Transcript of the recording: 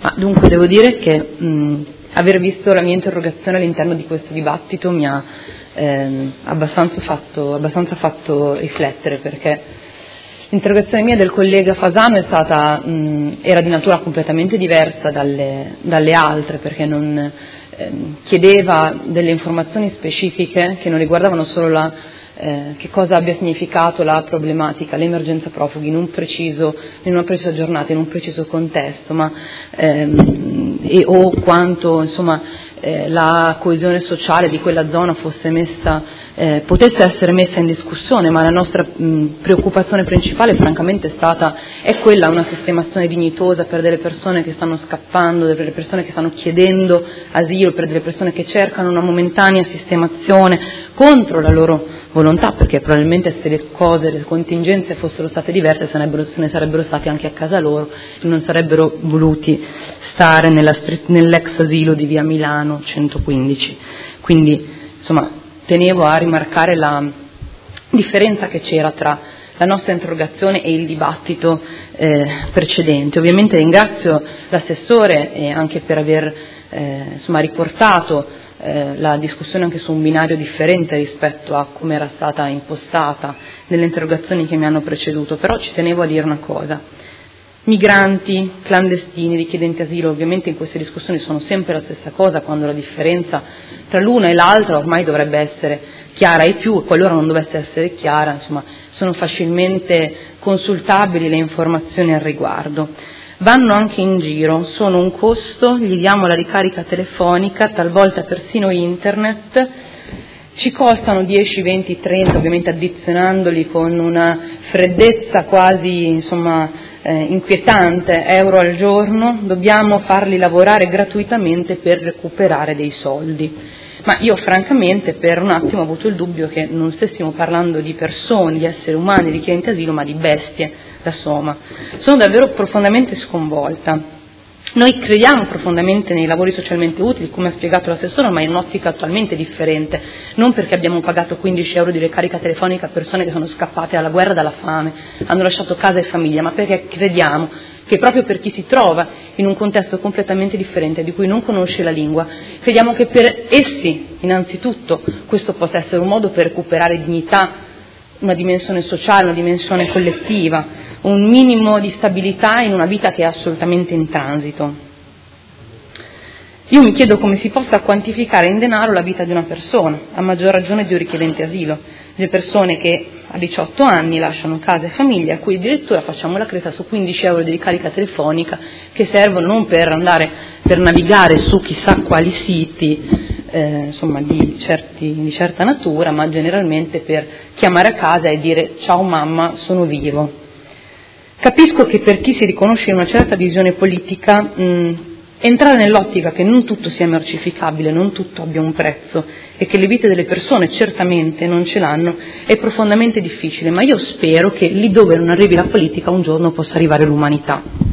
Ma dunque devo dire che aver visto la mia interrogazione all'interno di questo dibattito mi ha abbastanza fatto riflettere, perché l'interrogazione mia del collega Fasano era di natura completamente diversa dalle altre, perché non chiedeva delle informazioni specifiche che non riguardavano solo che cosa abbia significato la problematica, l'emergenza profughi in una precisa giornata, in un preciso contesto, o quanto la coesione sociale di quella zona potesse essere messa in discussione, ma la nostra preoccupazione principale francamente è quella, una sistemazione dignitosa per delle persone che stanno scappando, per delle persone che stanno chiedendo asilo, per delle persone che cercano una momentanea sistemazione contro la loro volontà, perché probabilmente se le contingenze fossero state diverse se ne sarebbero stati anche a casa loro e non sarebbero voluti stare nell'ex asilo di via Milano 115. Quindi tenevo a rimarcare la differenza che c'era tra la nostra interrogazione e il dibattito precedente. Ovviamente ringrazio l'assessore anche per aver riportato la discussione anche su un binario differente rispetto a come era stata impostata nelle interrogazioni che mi hanno preceduto, però ci tenevo a dire una cosa. Migranti, clandestini, richiedenti asilo, ovviamente in queste discussioni sono sempre la stessa cosa, quando la differenza tra l'una e l'altra ormai dovrebbe essere chiara ai più, e qualora non dovesse essere chiara, sono facilmente consultabili le informazioni al riguardo. Vanno anche in giro, sono un costo, gli diamo la ricarica telefonica, talvolta persino internet, ci costano 10, 20, 30, ovviamente addizionandoli con una freddezza quasi inquietante, euro al giorno, dobbiamo farli lavorare gratuitamente per recuperare dei soldi. Ma io francamente per un attimo ho avuto il dubbio che non stessimo parlando di persone, di esseri umani, di richiedenti asilo, ma di bestie da soma. Sono davvero profondamente sconvolta. Noi crediamo profondamente nei lavori socialmente utili, come ha spiegato l'assessore, ma in un'ottica totalmente differente, non perché abbiamo pagato 15 euro di ricarica telefonica a persone che sono scappate dalla guerra, dalla fame, hanno lasciato casa e famiglia, ma perché crediamo che proprio per chi si trova in un contesto completamente differente, di cui non conosce la lingua, crediamo che per essi, innanzitutto, questo possa essere un modo per recuperare dignità, una dimensione sociale, una dimensione collettiva, un minimo di stabilità in una vita che è assolutamente in transito. Io mi chiedo come si possa quantificare in denaro la vita di una persona, a maggior ragione di un richiedente asilo, le persone che a 18 anni lasciano casa e famiglia, a cui addirittura facciamo la cresta su 15 euro di ricarica telefonica che servono non per navigare su chissà quali siti di certa natura, ma generalmente per chiamare a casa e dire ciao mamma, sono vivo. Capisco che per chi si riconosce in una certa visione politica entrare nell'ottica che non tutto sia mercificabile, non tutto abbia un prezzo e che le vite delle persone certamente non ce l'hanno è profondamente difficile, ma io spero che lì dove non arrivi la politica un giorno possa arrivare l'umanità.